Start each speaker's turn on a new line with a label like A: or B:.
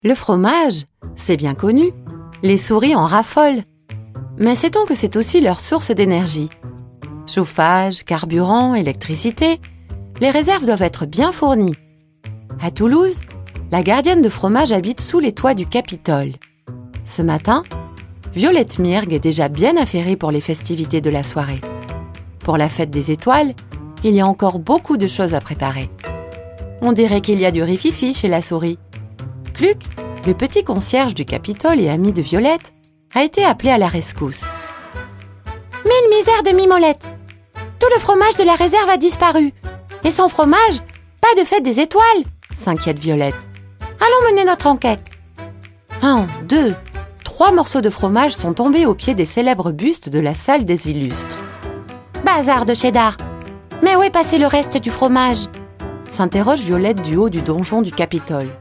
A: Le fromage, c'est bien connu. Les souris en raffolent. Mais sait-on que c'est aussi leur source d'énergie? Chauffage, carburant, électricité, les réserves doivent être bien fournies. À Toulouse, la gardienne de fromage habite sous les toits du Capitole. Ce matin, Violette Mirgue est déjà bien affairée pour les festivités de la soirée. Pour la fête des étoiles, il y a encore beaucoup de choses à préparer. On dirait qu'il y a du rififi chez la souris. Cluc, le petit concierge du Capitole et ami de Violette, a été appelé à la rescousse. « Mille misères de Mimolette! Tout le fromage de la réserve a disparu. Et sans fromage, pas de fête des étoiles !» s'inquiète Violette. « Allons mener notre enquête. » 1, 2, 3 morceaux de fromage sont tombés au pied des célèbres bustes de la salle des illustres. « Bazar de cheddar! Mais où est passé le reste du fromage ?» s'interroge Violette du haut du donjon du Capitole.